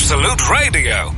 Absolute Radio.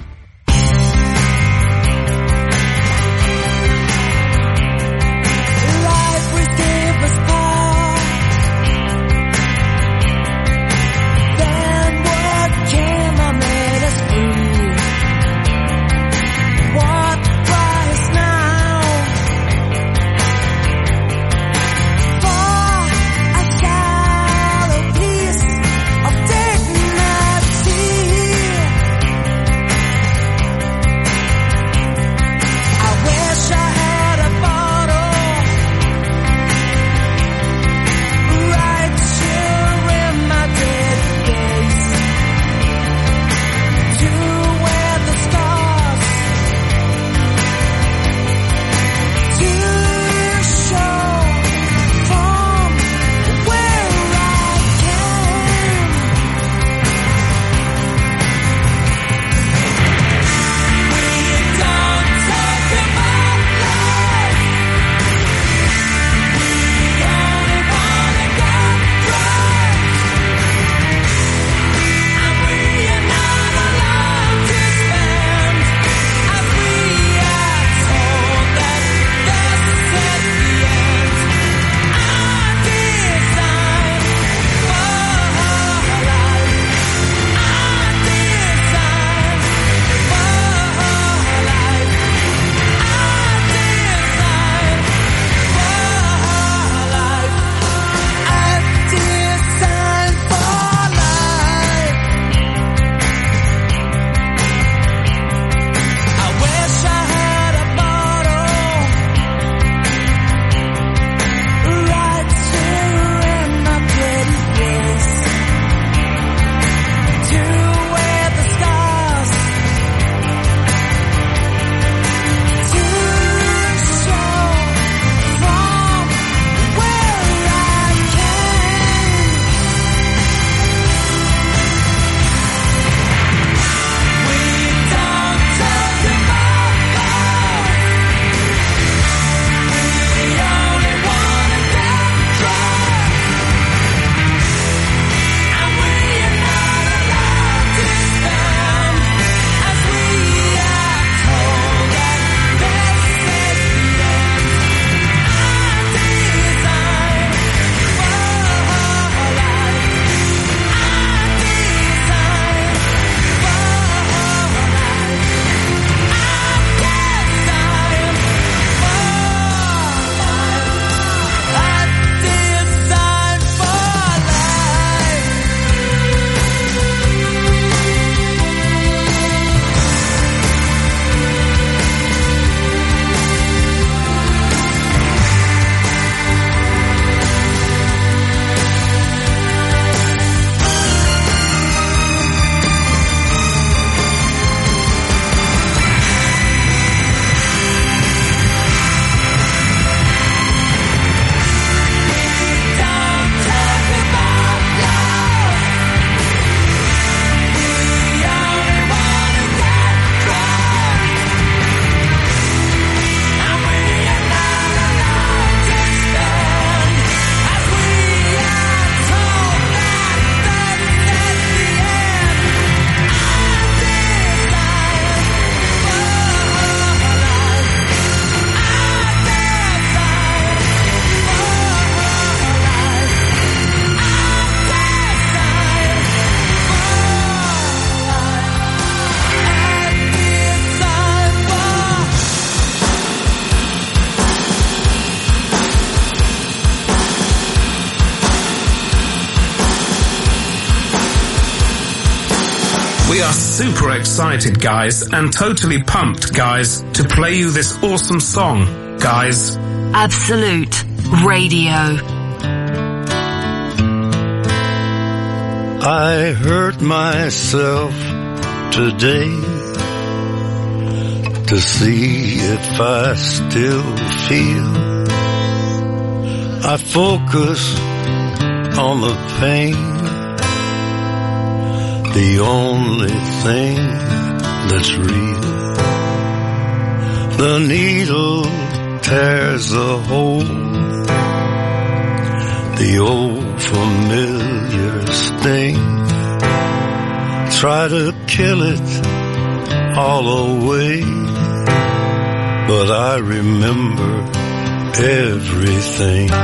We are super excited, guys, and totally pumped, guys, to play you this awesome song, guys. Absolute Radio. I hurt myself today to see if I still feel. I focus on the pain, the only thing that's real. The needle tears a hole, the old familiar sting. try to kill it all away, but I remember everything.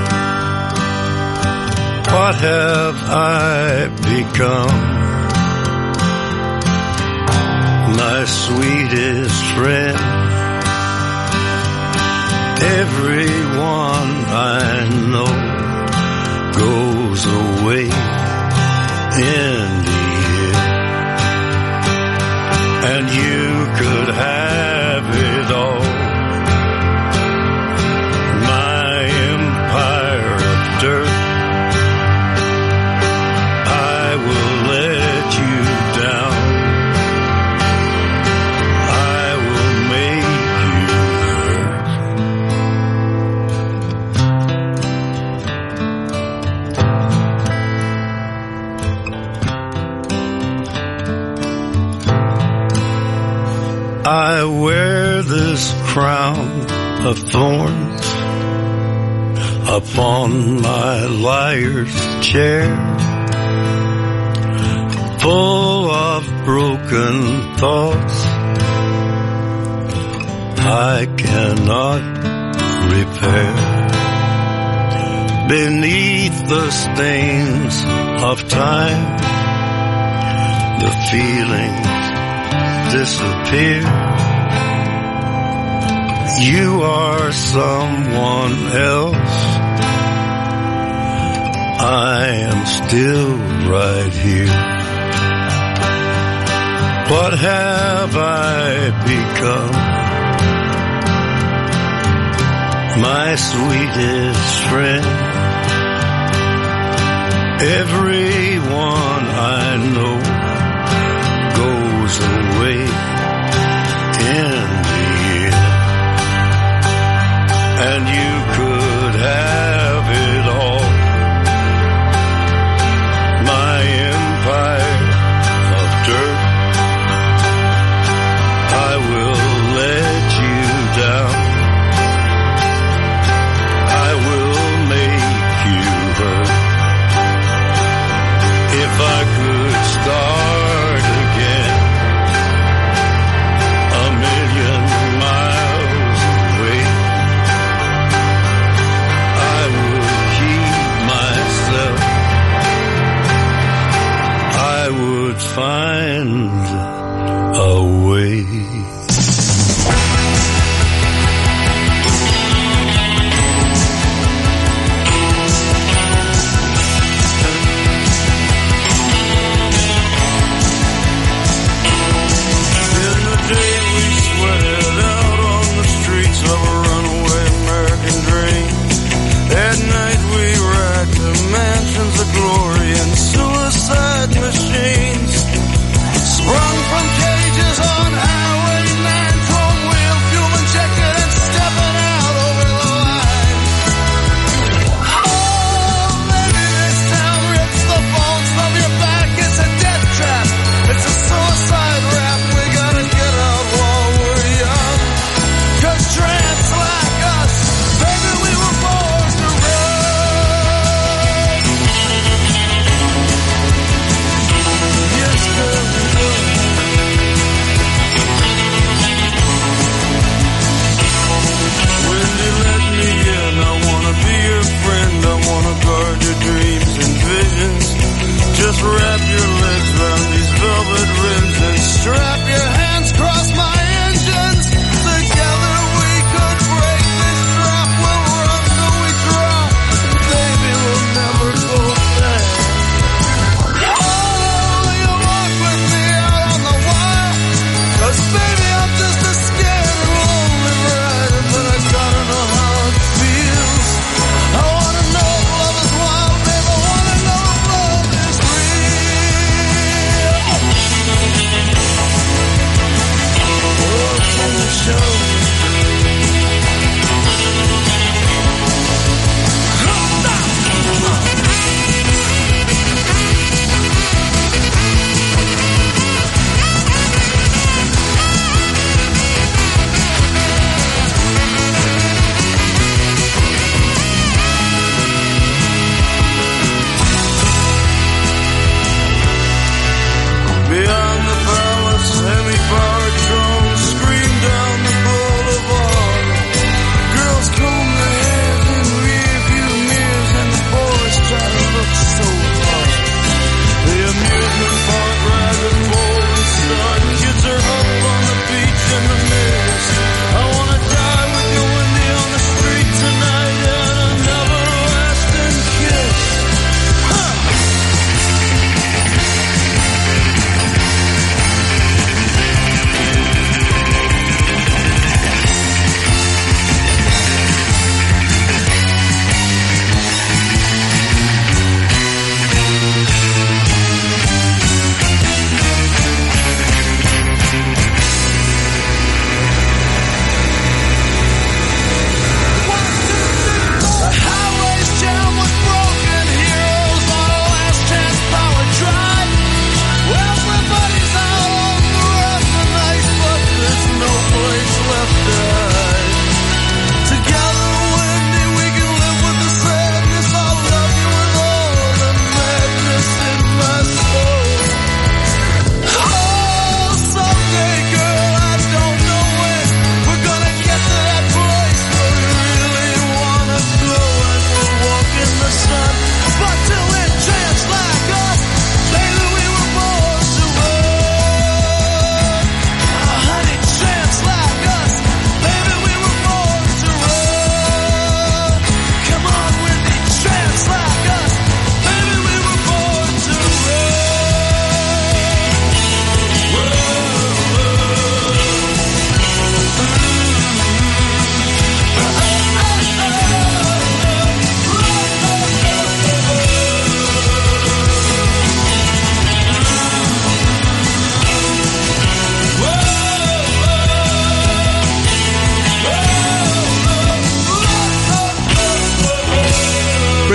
What have I become? My sweetest friend. Everyone I know goes away in the end, and you could have it all. My empire of dirt, I will let you down. I will make you hurt. I wear this crown of thorns upon my liar's chair, full of broken thoughts I cannot repair. Beneath the stains of time, the feelings disappear. You are someone else. I am still right here. What have I become? My sweetest friend. Everyone I know goes away in the end, and you could have it all. My empire of dirt, I will let you down. I will make you hurt. If I could start again, a million miles away, I would keep myself. I would find a way. Mansions of glory and suicide machines, sprung from cages on Highway 9, chrome wheel, fuel injected and stepping out over the line. Oh, maybe this town rips the bones from your back. It's a death trap, it's a suicide rap. We gotta get out while we're young, 'cause tramps like us, baby, we were born to run. Guard your dreams and visions. Just wrap your legs around these velvet rims and strap your hands across my engines. Together we could break this trap. We'll run till we drop. Baby, we'll never go back. Oh, you walk with me out on the wire, 'cause baby, I'm just a scared and lonely rider, but I gotta know how it feels. I wanna know if love is wild, baby, I wanna know if love is real.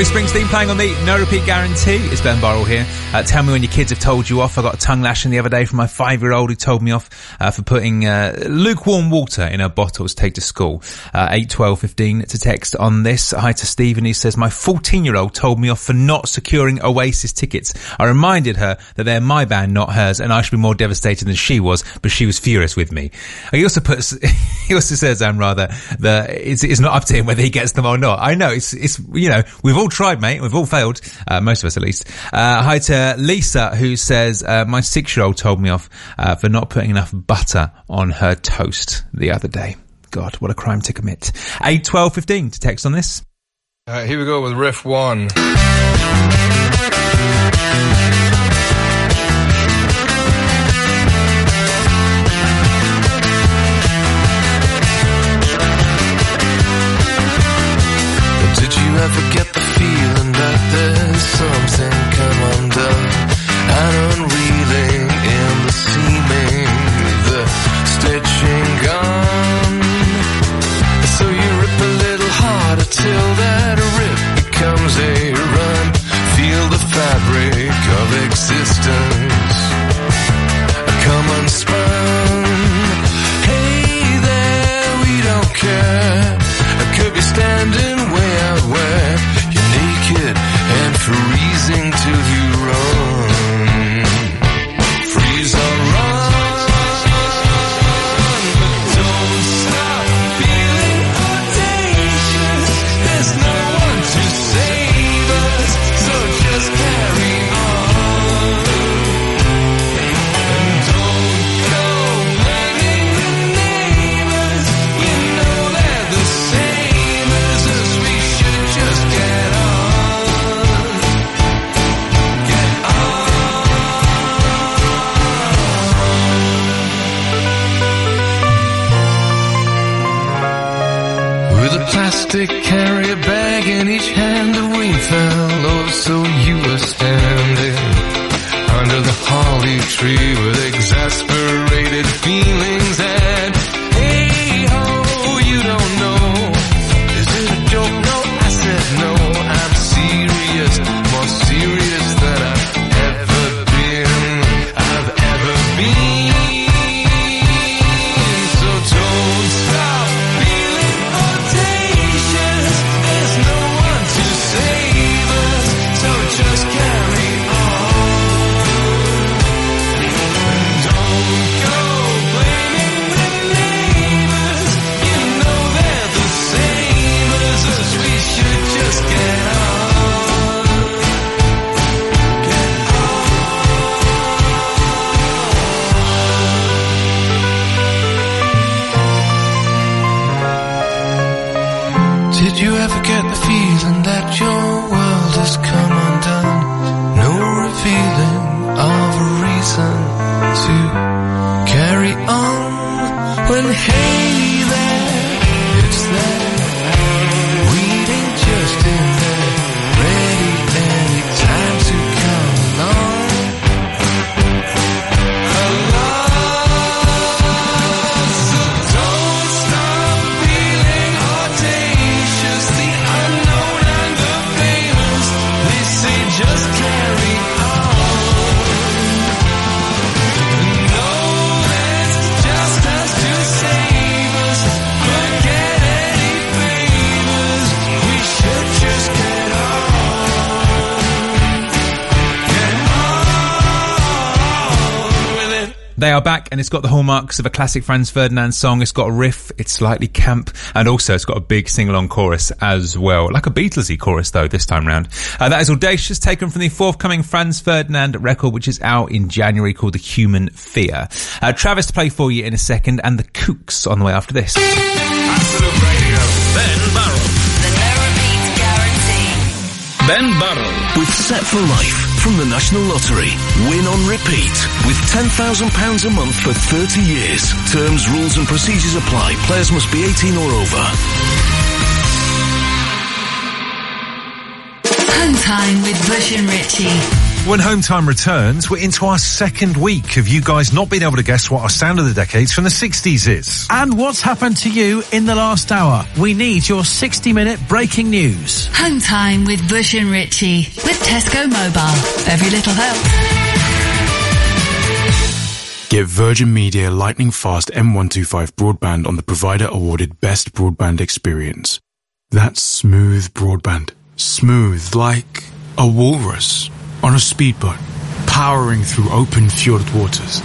Bruce Springsteen playing on the No Repeat Guarantee. It's Ben Burrell here. Tell me when your kids have told you off. I got a tongue lashing the other day from my 5-year-old who told me off for putting lukewarm water in her bottle to take to school. 8, 12, 15 to text on this. Hi to Stephen. He says, my 14-year-old told me off for not securing Oasis tickets. I reminded her that they're my band, not hers, and I should be more devastated than she was, but she was furious with me. He also says, that it's not up to him whether he gets them or not. I know, it's you know, we've all tried, mate. We've all failed. Most of us, at least. Hi to Lisa, who says, my 6-year-old told me off for not putting enough butter on her toast the other day. God, what a crime to commit. 8, 12, 15 to text on this. Here we go with riff 1. Did you ever get the feeling that there's something come undone and unreeling in the seaming, the stitching gone? So you rip a little harder till that rip becomes a run. Feel the fabric of existence come unspun. Hey there, we don't care. I could be standing way out where you're naked and freezing till you run. Freeze or run, but don't stop feeling audacious. There's no one to save us, so just carry on. And don't go blaming the neighbors, you know they're the same as us. We should just get on. Get on. With a plastic carrier bag in each hand, the rain fell, oh, so you were standing under the holly tree with exasperated feelings and hey ho, you don't know. Is it a joke? No, I said no. I'm serious, more serious than I've ever been. So don't stop feeling audacious. There's no one to save us, so just carry on. Don't go blaming the neighbors, you know they're the same as us. We should just get on. Get on. Did you ever get the feeling that your world has come undone? No revealing of a reason to carry on. When hey there, it's there, waiting just in there, ready any time to come along. So don't stop feeling audacious. The unknown and the famous, they say just carry on. No, that's just us to save us. Forget any favors, we should just get on. Get on with it. They are back, and it's got the hallmarks of a classic Franz Ferdinand song. It's got a riff, it's slightly camp, and also it's got a big sing-along chorus as well. Like a Beatlesy chorus, though, this time round. That is Audacious, taken from the forthcoming Franz Ferdinand record, which is out in January, called The Human Fear. Travis to play for you in a second, and the Kooks on the way after this. Absolute Radio. Ben Burrell. The No Repeat Guarantee. Ben Burrell. With Set for Life from the National Lottery. Win on repeat with £10,000 a month for 30 years. Terms, rules and procedures apply. Players must be 18 or over. Home time with Bush and Ritchie. When Home Time returns, we're into our second week of you guys not being able to guess what our sound of the decades from the 60s is. And what's happened to you in the last hour? We need your 60-minute breaking news. Home Time with Bush and Ritchie with Tesco Mobile. Every little helps. Get Virgin Media Lightning Fast M125 broadband on the provider awarded Best Broadband Experience. That's smooth broadband. Smooth like a walrus on a speedboat, powering through open fjord waters.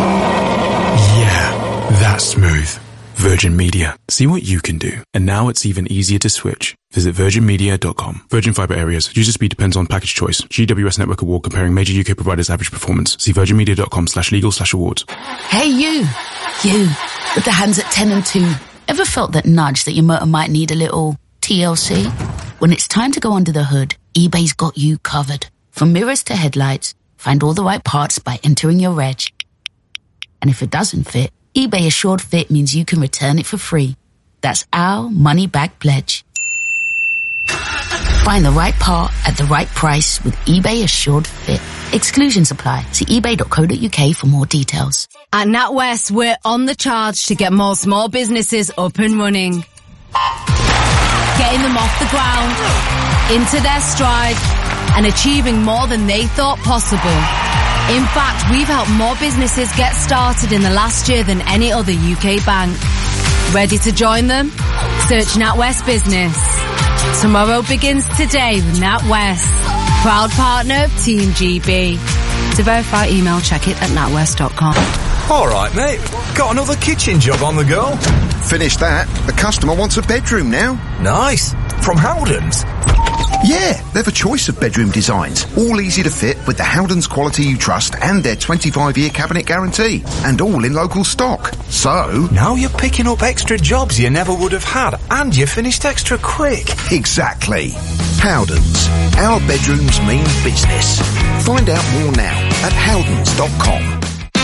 Yeah, that's smooth. Virgin Media. See what you can do. And now it's even easier to switch. Visit virginmedia.com. Virgin Fibre areas. User speed depends on package choice. GWS Network Award comparing major UK providers' average performance. See virginmedia.com/legal/awards. Hey you with the hands at 10 and 2. Ever felt that nudge that your motor might need a little TLC? When it's time to go under the hood, eBay's got you covered. From mirrors to headlights, find all the right parts by entering your reg. And if it doesn't fit, eBay Assured Fit means you can return it for free. That's our money-back pledge. Find the right part at the right price with eBay Assured Fit. Exclusions apply. See ebay.co.uk for more details. At NatWest, we're on the charge to get more small businesses up and running. Getting them off the ground, into their stride, and achieving more than they thought possible. In fact, we've helped more businesses get started in the last year than any other UK bank. Ready to join them? Search NatWest Business. Tomorrow begins today with NatWest. Proud partner of Team GB. To verify email, check it at natwest.com. All right, mate. Got another kitchen job on the go. Finished that. The customer wants a bedroom now. Nice. From Howdens? Yeah, they've a choice of bedroom designs, all easy to fit with the Howdens quality you trust and their 25-year cabinet guarantee, and all in local stock. So... now you're picking up extra jobs you never would have had, and you finished extra quick. Exactly. Howdens. Our bedrooms mean business. Find out more now at howdens.com.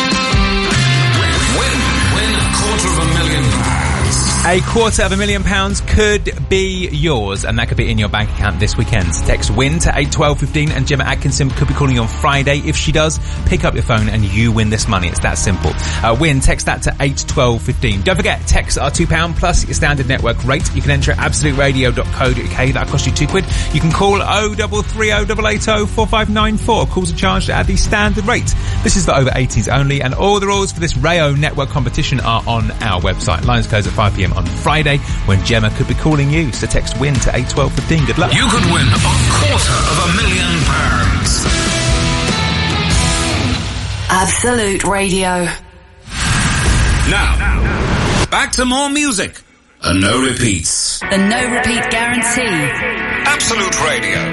Win £250,000. £250,000 could be yours, and that could be in your bank account this weekend. Text WIN to 81215 and Gemma Atkinson could be calling you on Friday. If she does, pick up your phone and you win this money. It's that simple. WIN, text that to 81215. Don't forget, texts are £2 plus your standard network rate. You can enter at absoluteradio.co.uk. That'll cost you £2. You can call 0330 880 4594. Calls are charged at the standard rate. This is for over 18s only, and all the rules for this Rayo network competition are on our website. Lines close at 5 p.m. on Friday, when Gemma could be calling you. So text WIN to 81215. Good luck. You could win £250,000. Absolute Radio. Now, back to more music. And no repeats. The no repeat guarantee. Absolute Radio.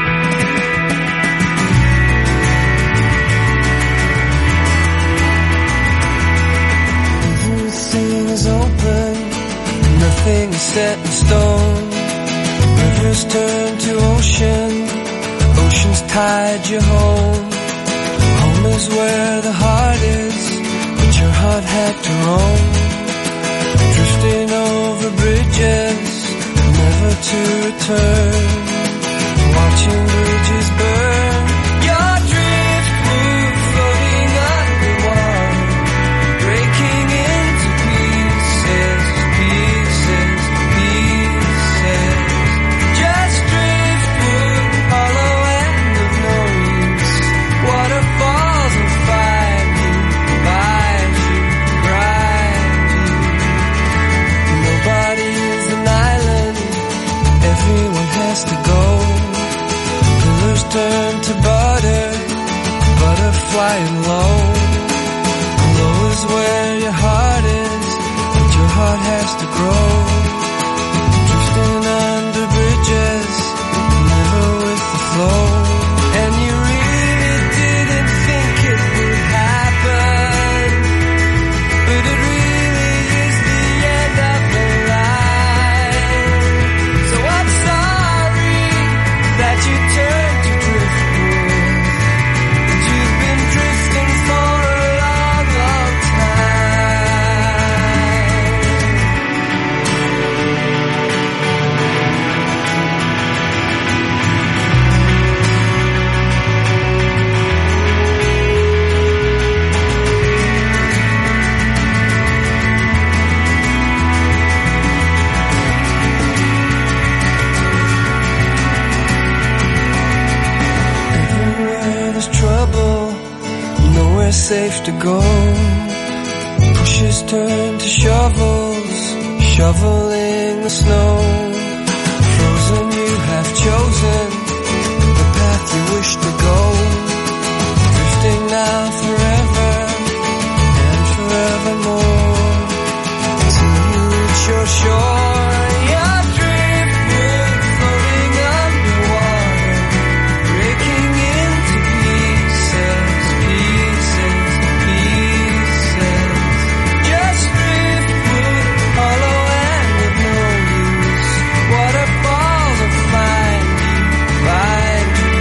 Everything's open, nothing is set in stone. Rivers turn to ocean, ocean's tide you home. Home is where the heart is, but your heart had to roam. Drifting over bridges, never to return. Watching bridges burn, your driftwood floating underwater, breaking into pieces, pieces, pieces. Just driftwood, hollow end of no use. Waterfalls will find you, bite you, grind you. Nobody is an island, everyone has to go. Pillars turn to butter, butter flying low. Low is where your heart is, but your heart has to grow. Drifting under bridges, never with the flow. And you really didn't think it would happen, but it really is the end of the line. So I'm sorry that you turned to driftwood, and you've been drifting for a long, long time. somewhere safe to go. Pushes turn to shovels, shoveling the snow. Frozen, you have chosen the path you wish to go. Drifting now forever and forevermore, till you reach your shore. You're driftwood floating underwater, breaking into pieces, pieces, pieces. Just driftwood, hollow and with no use. Waterfalls will find you, grind you,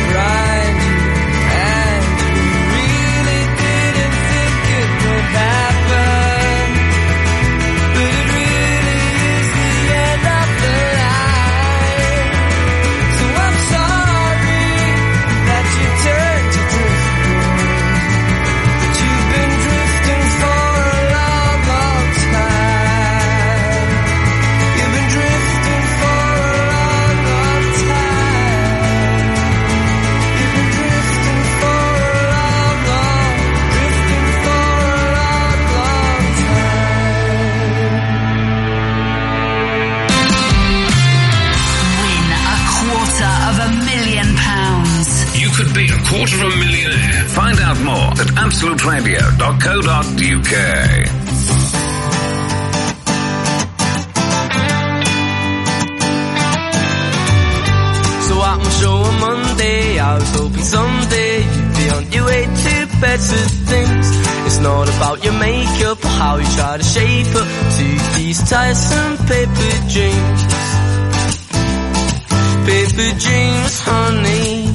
and you really didn't think it would happen, but it really is the end of the line. So I'm sorry that you turned to driftwood, that you've been drifting for a long, long time. You've been drifting for a long, long time. You've been drifting for a long, long, drifting for a long, long Win £250,000. You could be £250,000. Find out more at absoluteradio.co.uk. So at my show on Monday, I was hoping someday you'd be on your way to better things. It's not about your makeup or how you try to shape up to these tiresome paper dreams. Paper dreams, honey.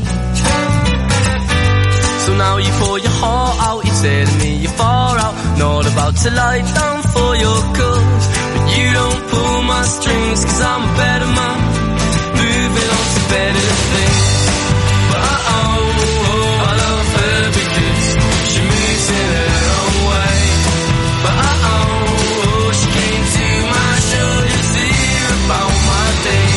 So now you pour your heart out, you're telling me you're far out, not about to lie down for your cause. But you don't pull my strings, cause I'm a better man, moving on to better things. But I love her because she moves in her own way. But she came to my show to hear about my day.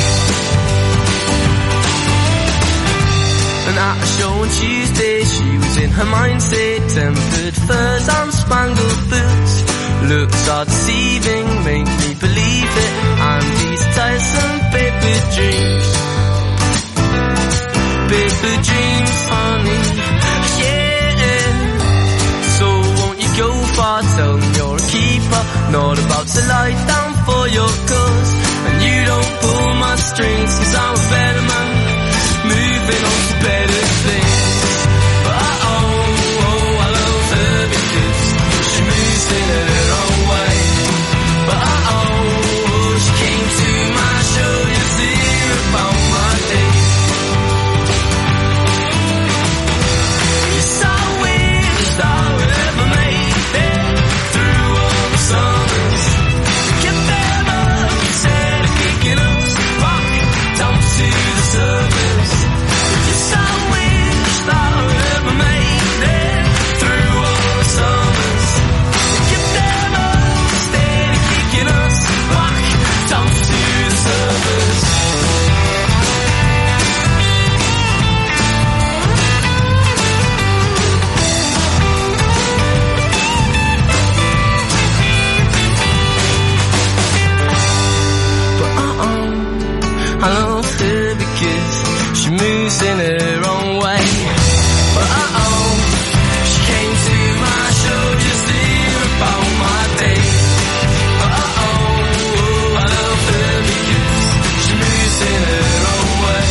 And at a show on Tuesday, she was in her mindset, tempered furs and spangled boots. Looks are deceiving, make me believe it, and these tiresome paper dreams. Paper dreams, honey, yeah. So won't you go far, tell them you're a keeper, not about to lie down for your cause. And you don't pull my strings, cause I'm a better man, moving on to better things. But I love her because she moves in her own way. But she came to my show to hear about my day. Yes, I wish I would ever make it through all the summers. Get them up instead of kicking us back down to the surface. Yes, I wish I would ever make it through all the summers. Get them up instead of kicking us back down to the surface. But I love her because she moves in her own way. But she came to my show just to hear about my day. But I love her because she moves in her own way.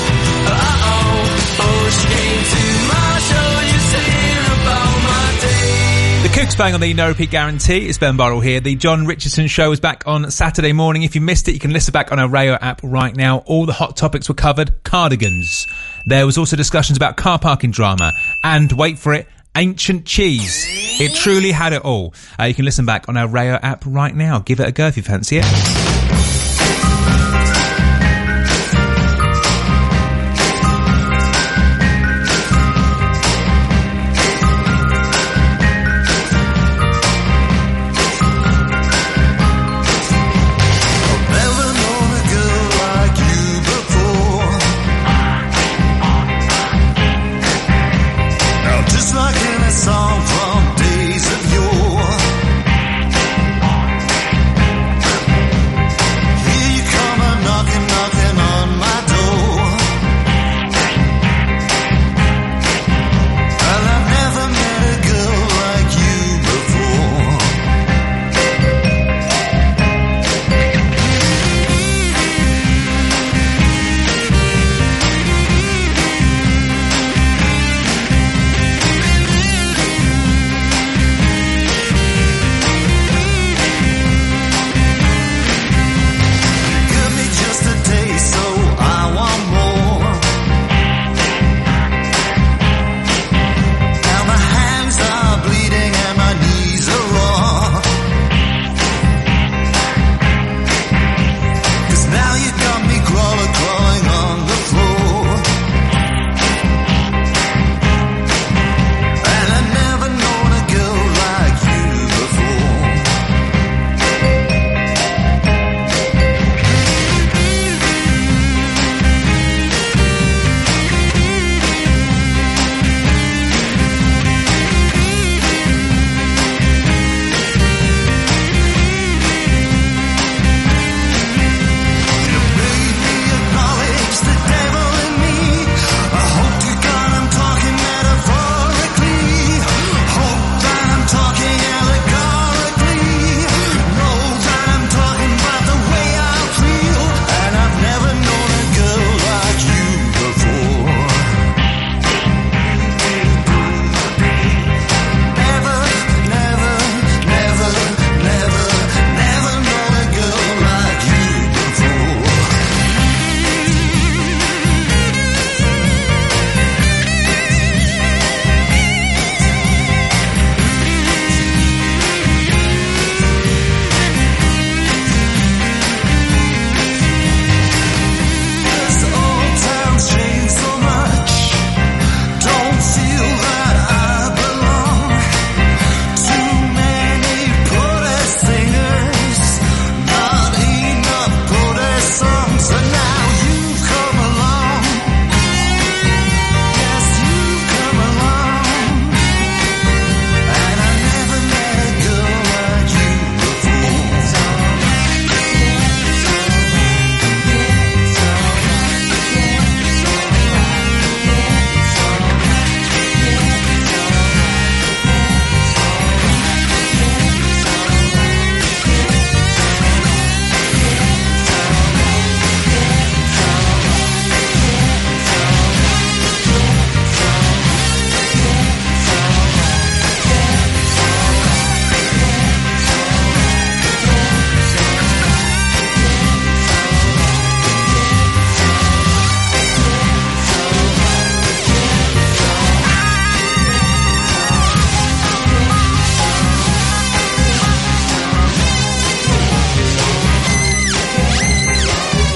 She came to my show just to hear about my day. The Kooks Bang on the No Repeat Guarantee. It's Ben Burrell here. The John Richardson Show is back on Saturday morning. If you missed it, you can listen back on our Rayo app right now. All the hot topics were covered. Cardigans. There was also discussions about car parking drama. And, wait for it, ancient cheese. It truly had it all. You can listen back on our Rayo app right now. Give it a go if you fancy it. Just like in a song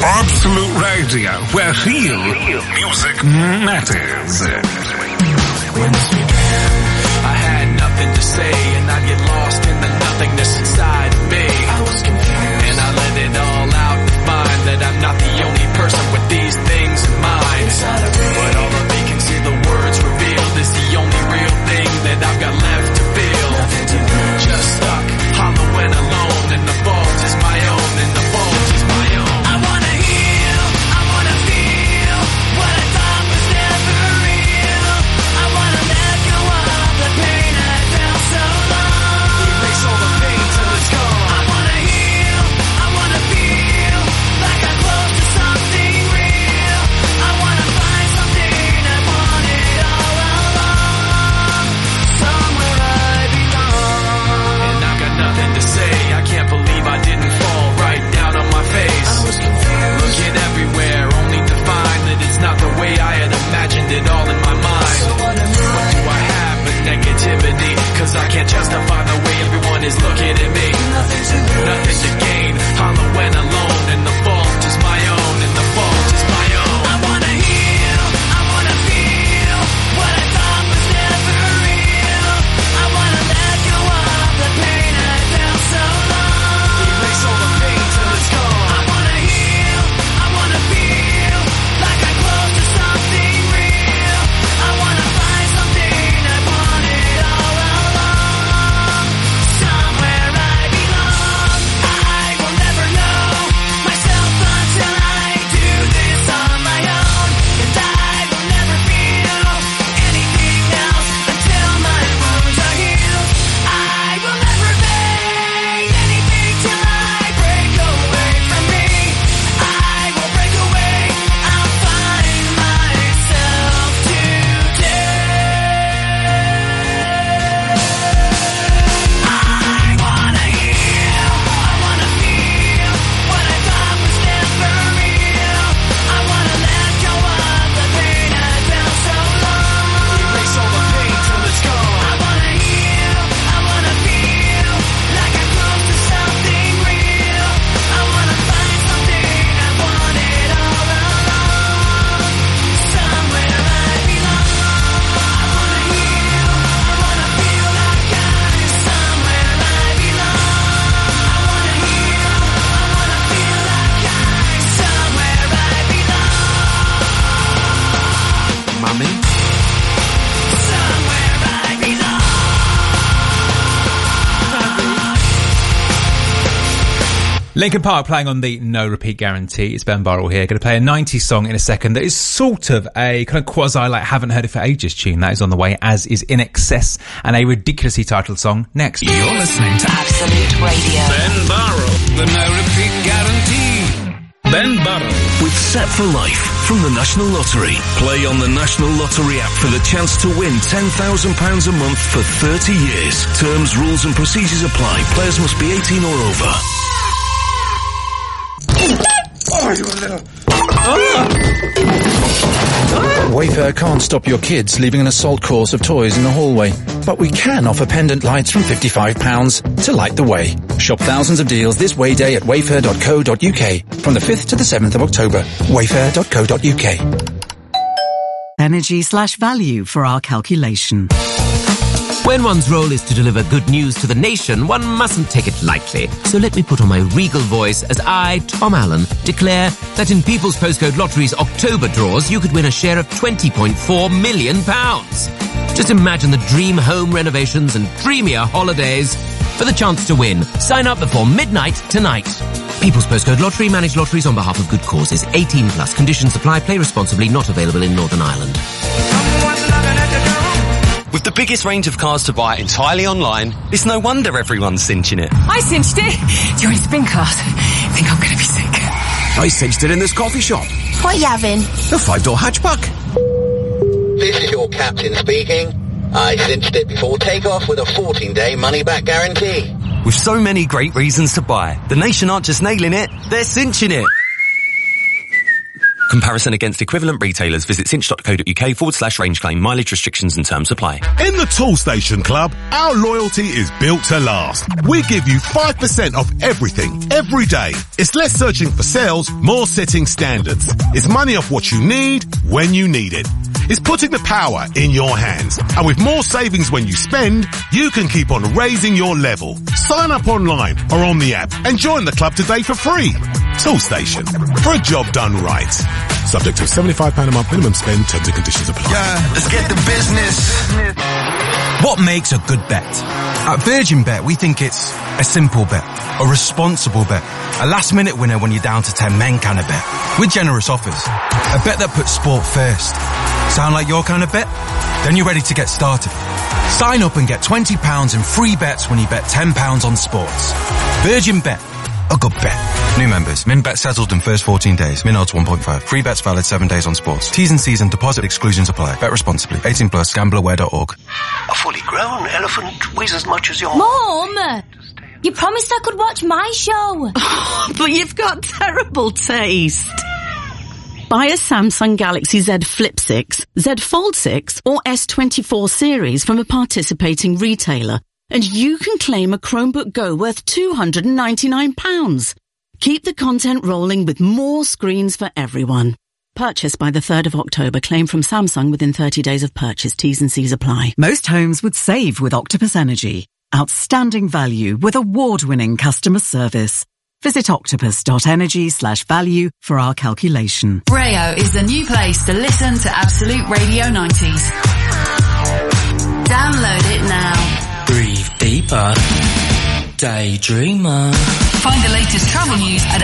Absolute Radio, where real music matters. When this began, I had nothing to say, and I'd get lost in the nothingness inside of me. I was confused, and I let it all out to find that I'm not the only person with these things in mind. But all of me can see the words revealed is the only real thing that I've got left to feel. Just stuck, hollow and alone, and the fault is my own, and the fault is my own. I wanna heal, I wanna feel what I thought was never real. I wanna let go of the pain I felt so long. Erase all the pain till it's gone. I wanna heal, I wanna feel like I'm close to something real. I wanna find something I wanted all along, somewhere I belong. And I've got nothing to say, I can't believe I didn't fall right down on my face. I was confused, looking everywhere only to find that it's not the way I had imagined it all in my mind. So what do I have but negativity? Cause I can't justify the way everyone is looking at me. Nothing to lose, nothing to gain, hollow and alone, and the fault is my own, and the fault is my own. I wanna heal, I wanna feel what I thought was never real. I wanna let go of the pain I felt so long. Erase all the pain till it's gone. I wanna heal, I wanna feel like I'm close to something real. I wanna find something I wanted all along, somewhere I belong. I will never know myself until I do this on my own, and I will never feel anything else until my wounds are healed. I will never fade anything till I break away from me. I will break away, I'll find myself today. I wanna heal, I wanna feel what I thought was never real. I wanna let go of the pain I felt so long. Erase all the pain till it's gone. I wanna heal, I wanna feel like I'm close to something real. I wanna find something I wanted all along, somewhere I belong. I wanna heal, I wanna feel like I'm somewhere I belong. I wanna heal, I wanna feel like I'm somewhere I belong. Mummy? Somewhere I belong. Linkin Park playing on the no repeat guarantee. It's Ben Burrell here. Going to play a 90s song in a second that is sort of a kind of quasi like haven't heard it for ages tune. That is on the way, as is In Excess, and a ridiculously titled song next. You're listening to Absolute Radio. Ben Burrell, the no repeat guarantee. Ben Burrell. With Set for Life from the National Lottery. Play on the National Lottery app for the chance to win £10,000 a month for 30 years. Terms, rules and procedures apply. Players must be 18 or over. Wayfair can't stop your kids leaving an assault course of toys in the hallway, but we can offer pendant lights from £55 to light the way. Shop thousands of deals this way day at wayfair.co.uk from the 5th to the 7th of October. Wayfair.co.uk. Energy/value for our calculation. When one's role is to deliver good news to the nation, one mustn't take it lightly. So let me put on my regal voice as I, Tom Allen, declare that in People's Postcode Lottery's October draws, you could win a share of £20.4 million. Just imagine the dream home renovations and dreamier holidays. For the chance to win, sign up before midnight tonight. People's Postcode Lottery, manage lotteries on behalf of good causes. 18 plus. Conditions apply. Play responsibly. Not available in Northern Ireland. With the biggest range of cars to buy entirely online, it's no wonder everyone's cinching it. I cinched it. Do you want to spin cars? I think I'm going to be sick. I cinched it in this coffee shop. What you having? A 5-door hatchback. This is your captain speaking. I cinched it before takeoff with a 14-day money-back guarantee. With so many great reasons to buy, the nation aren't just nailing it, they're cinching it. Comparison against equivalent retailers. Visit cinch.co.uk/range claim. Mileage restrictions and terms apply. In the Toolstation Club, our loyalty is built to last. We give you 5% off everything, every day. It's less searching for sales, more setting standards. It's money off what you need, when you need it. It's putting the power in your hands. And with more savings when you spend, you can keep on raising your level. Sign up online or on the app and join the club today for free. Toolstation. For a job done right. Subject to £75 a month minimum spend. Terms and conditions apply. Yeah, let's get the business. What makes a good bet? At Virgin Bet, we think it's a simple bet, a responsible bet, a last-minute winner when you're down to 10 men kind of bet, with generous offers. A bet that puts sport first. Sound like your kind of bet? Then you're ready to get started. Sign up and get £20 in free bets when you bet £10 on sports. Virgin Bet. A good bet. New members. Min bet settled in first 14 days. Min odds 1.5. Free bets valid 7 days on sports. T's and C's and deposit exclusions apply. Bet responsibly. 18 plus. Gambleaware.org. A fully grown elephant weighs as much as your... Mom! You promised I could watch my show. But you've got terrible taste. Buy a Samsung Galaxy Z Flip 6, Z Fold 6 or S24 series from a participating retailer and you can claim a Chromebook Go worth £299. Keep the content rolling with more screens for everyone. Purchase by the 3rd of October. Claim from Samsung within 30 days of purchase. T's and C's apply. Most homes would save with Octopus Energy. Outstanding value with award-winning customer service. Visit octopus.energy/value for our calculation. Rayo is the new place to listen to Absolute Radio 90s. Download it now. Breathe deeper. Daydreamer. Find the latest travel news at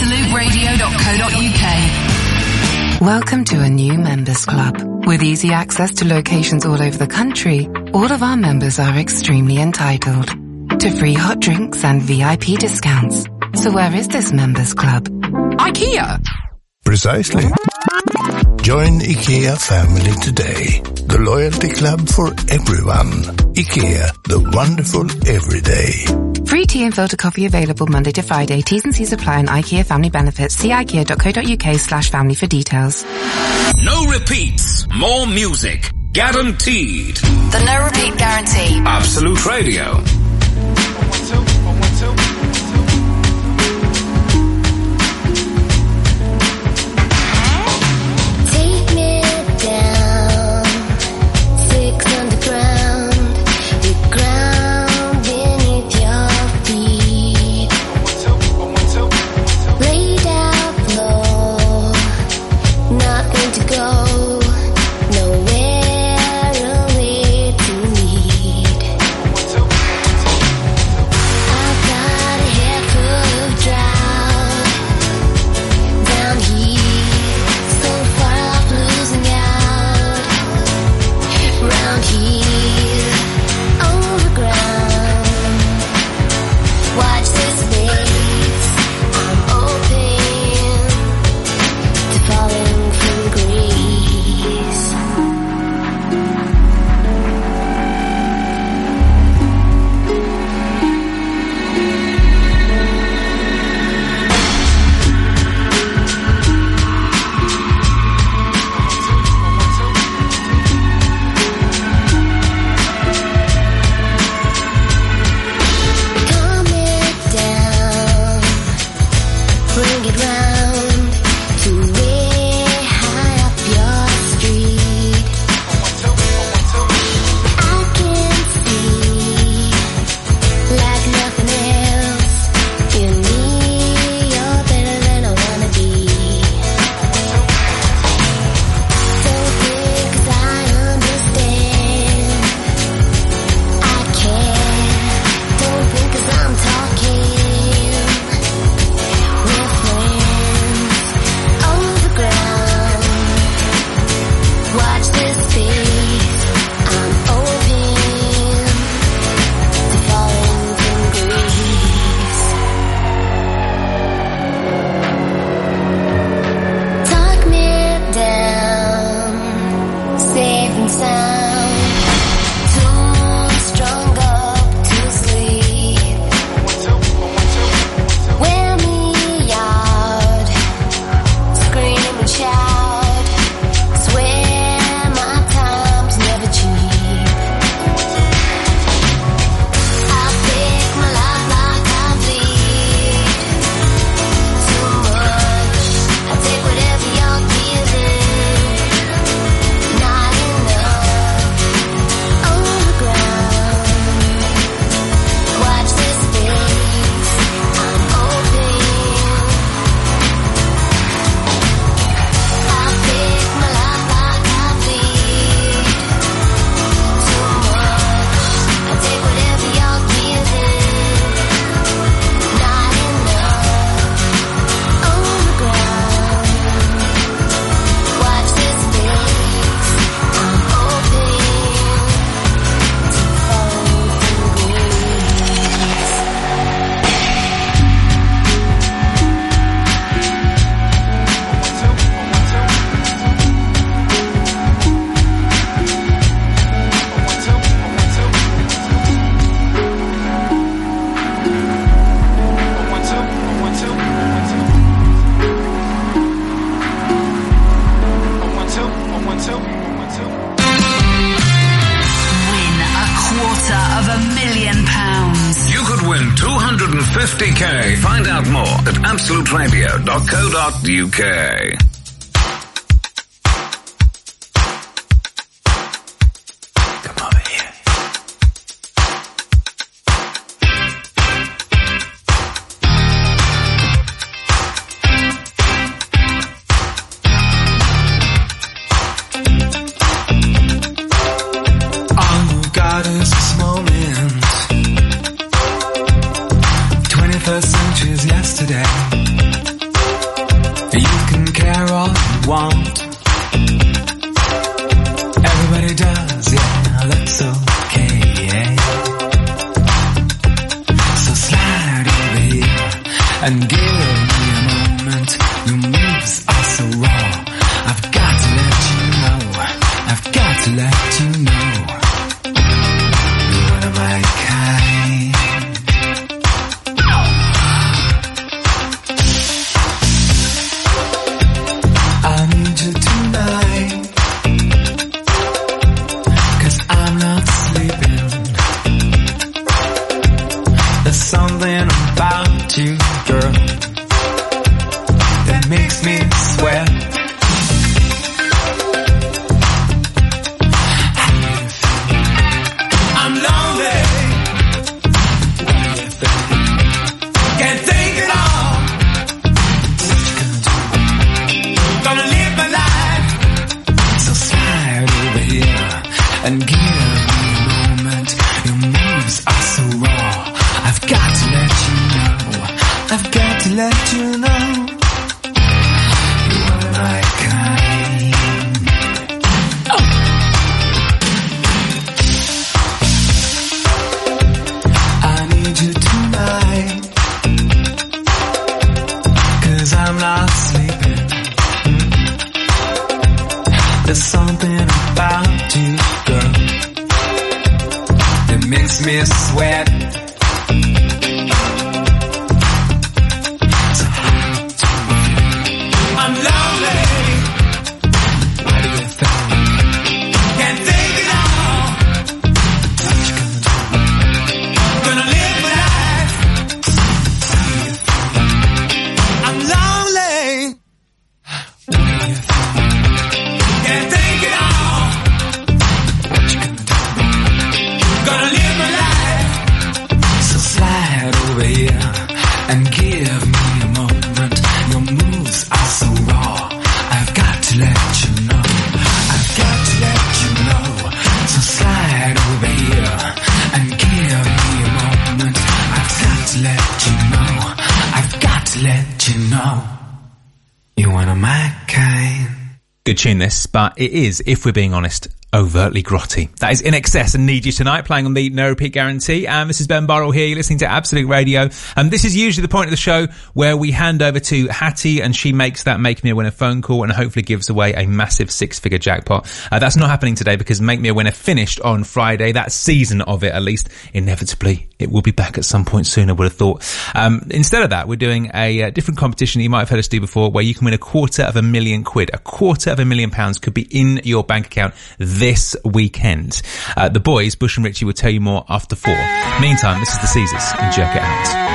absoluteradio.co.uk. Welcome to a new members club. With easy access to locations all over the country, all of our members are extremely entitled to free hot drinks and VIP discounts. So where is this members club? IKEA. Precisely. Join IKEA family today. The loyalty club for everyone. IKEA, the wonderful everyday. Free tea and filter coffee available Monday to Friday. T's and C's apply on IKEA family benefits. See ikea.co.uk/family for details. No repeats. More music. Guaranteed. The no repeat guarantee. Absolute Radio. million. You could win 250k. Find out more at absoluteradio.co.uk. Yesterday, you can care all you want. Everybody does, yeah, that's okay, yeah. So slide over here and give me a moment. Your moves are so raw. I've got to let you know. I've got to let you know. You're one of my kind. Something about you, girl, that makes me sweat. I'm lonely. What do you think? Can't think at all. What you gonna do? Gonna live my life. So slide over here and give me a moment. Your moves are so raw. I've got to let you know. I've got to let you know. You are my kind. Oh. I need you tonight. 'Cause I'm not sleeping. There's something about you, girl, that makes me sweat. I'm lonely. What do you think? Can't think at all. What you gonna do? Gonna live my life. What do you think? I'm lonely. What do you think? Can't think at all. What you gonna do? Gonna live my life. So slide over here and give me a moment. Your moves are so raw. I've got to let you know. I've got to let you know. So slide over here and give me a moment. I've got to let you know. I've got to let you know. You're one of my kind. Good tune this, but it is, if we're being honest, overtly grotty. That is In Excess and Need You Tonight, playing on the No Repeat Guarantee. And this is Ben Burrell here. You're listening to Absolute Radio. And this is usually the point of the show where we hand over to Hattie and she makes that Make Me a Winner phone call and hopefully gives away a massive 6-figure jackpot. That's not happening today because Make Me a Winner finished on Friday. That season of it, at least, inevitably, it will be back at some point soon, I would have thought. Instead of that, we're doing a different competition that you might have heard us do before, where you can win £250,000. £250,000 could be in your bank account this weekend. The boys, Bush and Richie, will tell you more after 4. Meantime, this is the Caesars and Jerk It Out.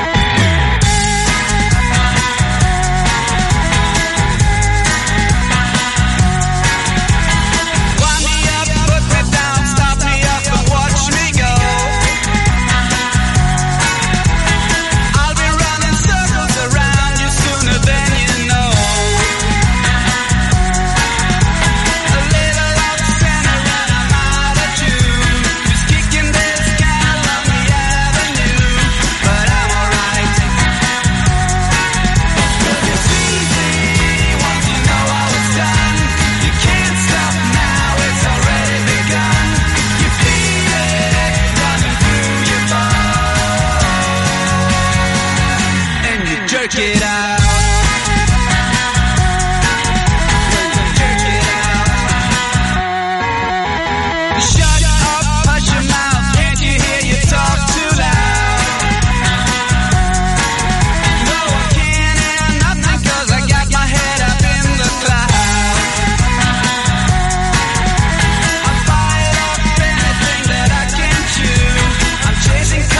Chasing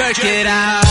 jerk it out.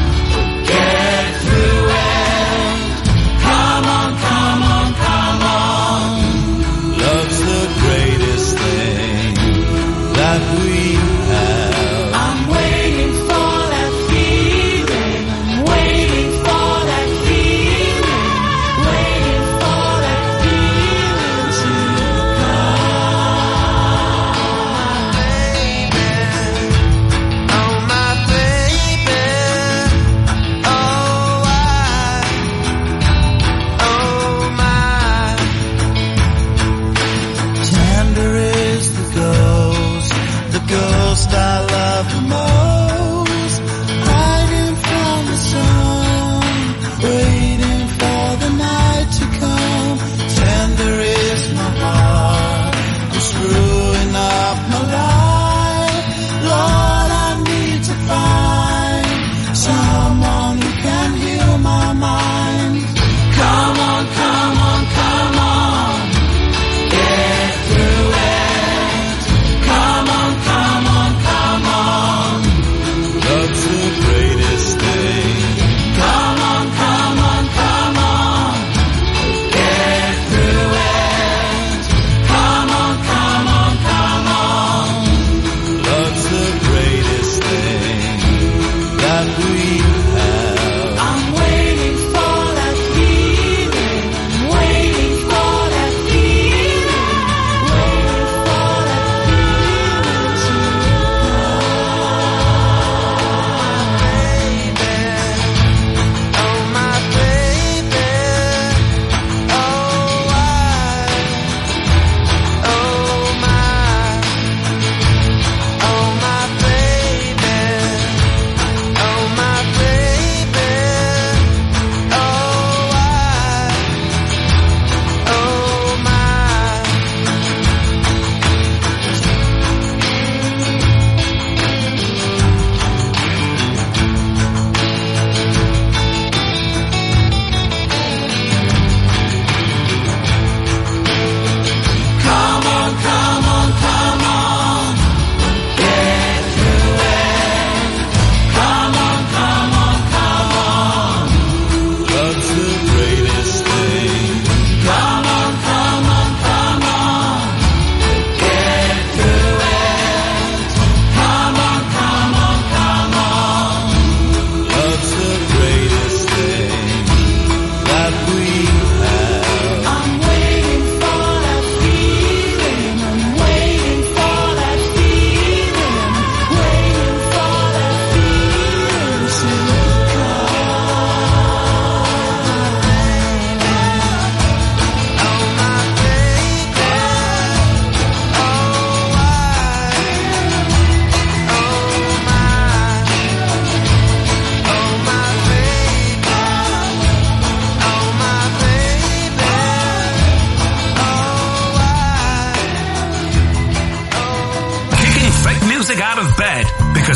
Come on,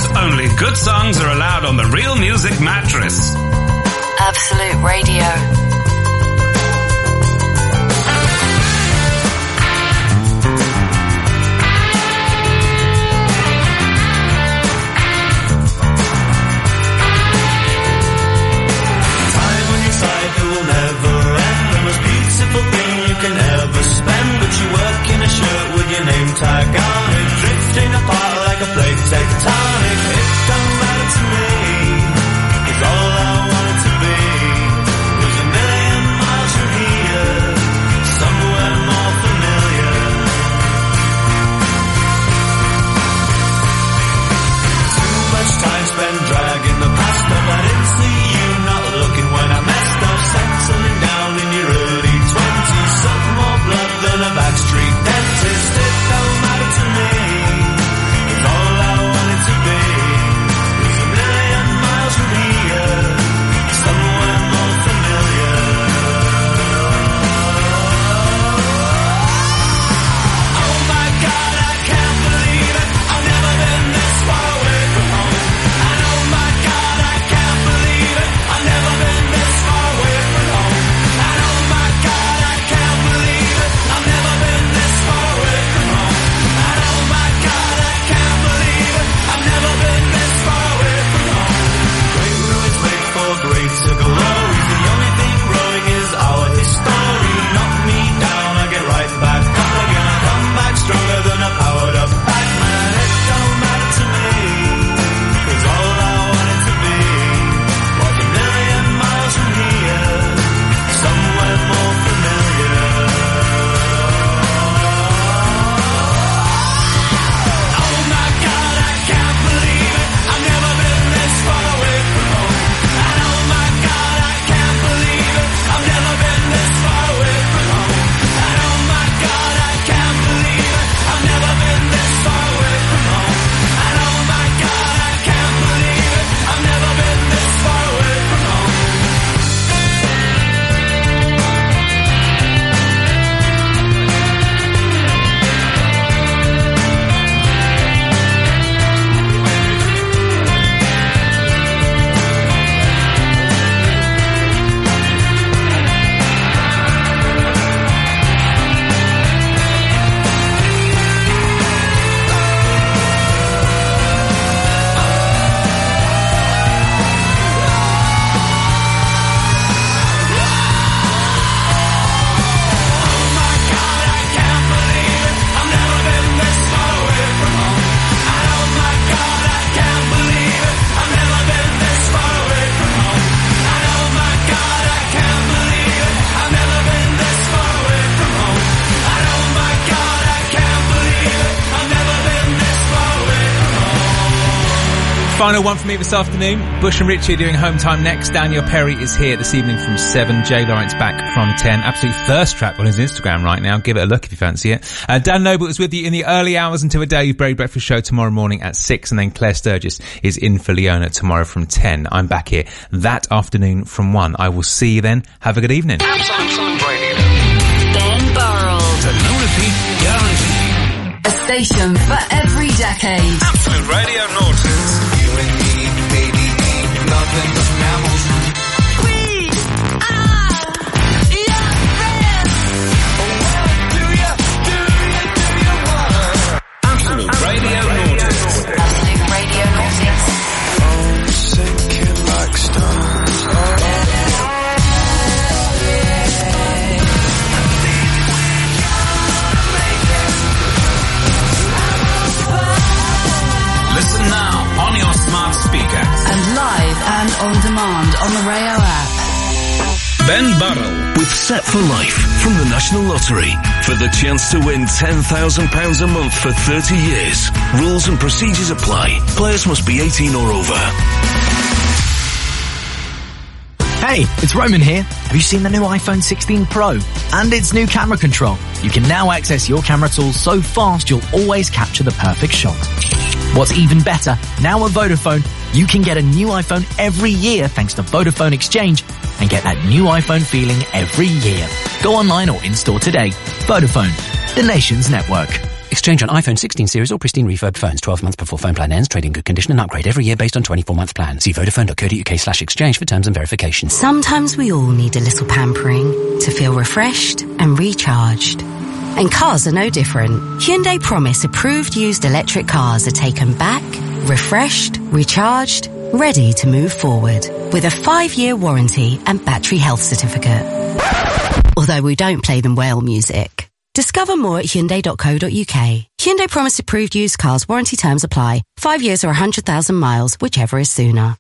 only good songs are allowed on the Real Music mattress. Absolute Radio. Name tag on it, drifting apart like a plate tectonic. It don't matter to me, 'cause all I wanted to be was a million miles from here, somewhere more familiar. Too much time spent dragging the past up. I didn't see you not looking when I messed up, settling down in your early 20s, something more blood than a backstreet dentist. Final one for me this afternoon. Bush and Richie are doing Home Time next. Daniel Perry is here this evening from 7. Jay Lawrence back from 10. Absolute thirst trap on his Instagram right now. Give it a look if you fancy it. Dan Noble is with you in the early hours until a Dave Berry Breakfast Show tomorrow morning at 6. And then Claire Sturgis is in for Leona tomorrow from 10. I'm back here that afternoon from 1. I will see you then. Have a good evening. Absolute Radio. Ben Burrell. The no repeat guarantee. A station for every decade. Absolute Radio Norton. Nothing but mammals. We are your friends. Do you wanna? Absolute Radio Nordics. Absolute Radio Nordics. Oh, sinking like stars. Listen now on your smart speaker. And live and on demand on the Rayo app. Ben Burrell. With Set for Life from the National Lottery. For the chance to win £10,000 a month for 30 years. Rules and procedures apply. Players must be 18 or over. Hey, it's Roman here. Have you seen the new iPhone 16 Pro? And its new camera control. You can now access your camera tools so fast you'll always capture the perfect shot. What's even better, now at Vodafone, you can get a new iPhone every year thanks to Vodafone Exchange and get that new iPhone feeling every year. Go online or in-store today. Vodafone, the nation's network. Exchange on iPhone 16 series or pristine refurbed phones. 12 months before phone plan ends. Trade in good condition and upgrade every year based on 24-month plan. See vodafone.co.uk/exchange for terms and verifications. Sometimes we all need a little pampering to feel refreshed and recharged. And cars are no different. Hyundai Promise approved used electric cars are taken back, refreshed, recharged, ready to move forward with a 5-year warranty and battery health certificate. Although we don't play them whale music. Discover more at Hyundai.co.uk. Hyundai Promise approved used cars, warranty terms apply. 5 years or 100,000 miles, whichever is sooner.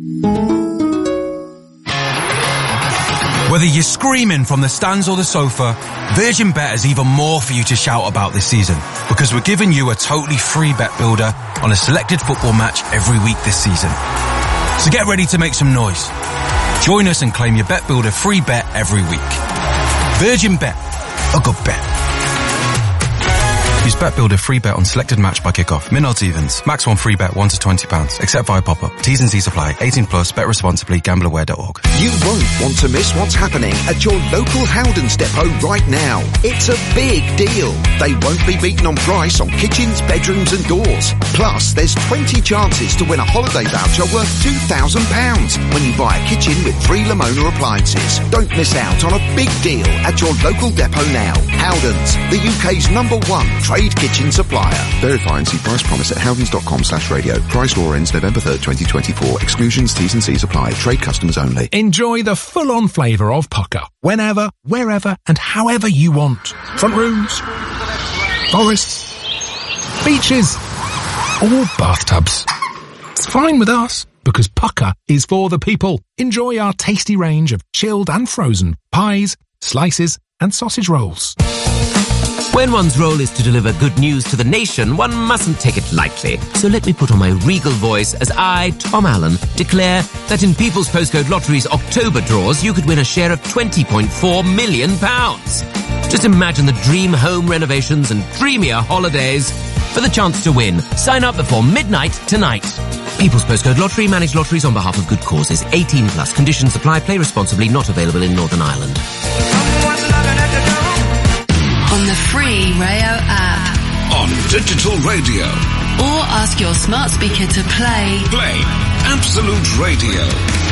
Whether you're screaming from the stands or the sofa, Virgin Bet has even more for you to shout about this season, because we're giving you a totally free bet builder on a selected football match every week this season. So get ready to make some noise. Join us and claim your bet builder free bet every week. Virgin Bet, a good bet. Use Bet Builder free bet on selected match by kickoff. Min odds evens. Max 1 free bet £1 to £20. Except via pop-up. T's and C's apply. 18 plus. Bet responsibly. Gambleaware.org. You won't want to miss what's happening at your local Howdens depot right now. It's a big deal. They won't be beaten on price on kitchens, bedrooms and doors. Plus, there's 20 chances to win a holiday voucher worth £2,000 when you buy a kitchen with 3 Lamona appliances. Don't miss out on a big deal at your local depot now. Howdens, the UK's #1 trade kitchen supplier. Verify and see price promise at howdens.com/radio. Price law ends November 3rd, 2024. Exclusions, T's and C's apply. Trade customers only. Enjoy the full-on flavour of Pucker. Whenever, wherever and however you want. Front rooms, forests, beaches, or bathtubs. It's fine with us, because Pucker is for the people. Enjoy our tasty range of chilled and frozen pies, slices and sausage rolls. When one's role is to deliver good news to the nation, one mustn't take it lightly. So let me put on my regal voice as I, Tom Allen, declare that in People's Postcode Lottery's October draws, you could win a share of £20.4 million. Just imagine the dream home renovations and dreamier holidays. For the chance to win, sign up before midnight tonight. People's Postcode Lottery, managed lotteries on behalf of good causes. 18 plus. Conditions apply. Play responsibly. Not available in Northern Ireland. On the free Rayo app. On digital radio. Or ask your smart speaker to play. Play Absolute Radio.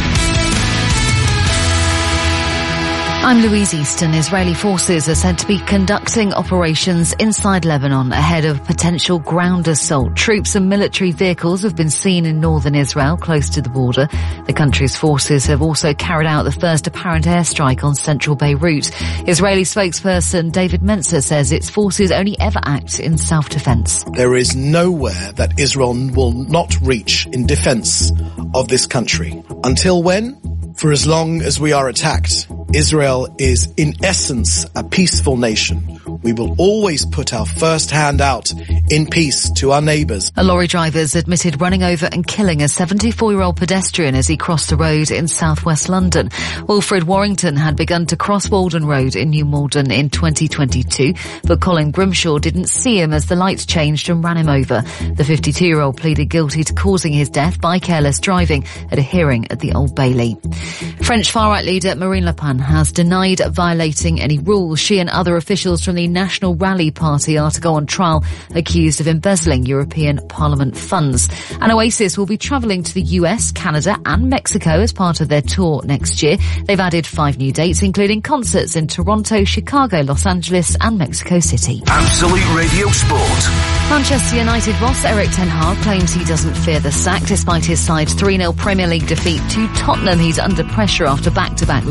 I'm Louise Easton. Israeli forces are said to be conducting operations inside Lebanon ahead of potential ground assault. Troops and military vehicles have been seen in northern Israel, close to the border. The country's forces have also carried out the first apparent airstrike on central Beirut. Israeli spokesperson David Mencer says its forces only ever act in self-defense. There is nowhere that Israel will not reach in defense of this country. Until when? For as long as we are attacked. Israel is, in essence, a peaceful nation. We will always put our first hand out in peace to our neighbours. A lorry driver's admitted running over and killing a 74-year-old pedestrian as he crossed the road in southwest London. Wilfred Warrington had begun to cross Walden Road in New Malden in 2022, but Colin Grimshaw didn't see him as the lights changed and ran him over. The 52-year-old pleaded guilty to causing his death by careless driving at a hearing at the Old Bailey. French far-right leader Marine Le Pen has denied violating any rules. She and other officials from the National Rally Party are to go on trial, accused of embezzling European Parliament funds. And Oasis will be travelling to the US, Canada and Mexico as part of their tour next year. They've added 5 new dates, including concerts in Toronto, Chicago, Los Angeles and Mexico City. Absolute Radio Sport. Manchester United boss Erik ten Hag claims he doesn't fear the sack despite his side's 3-0 Premier League defeat to Tottenham. He's under pressure after back-to-back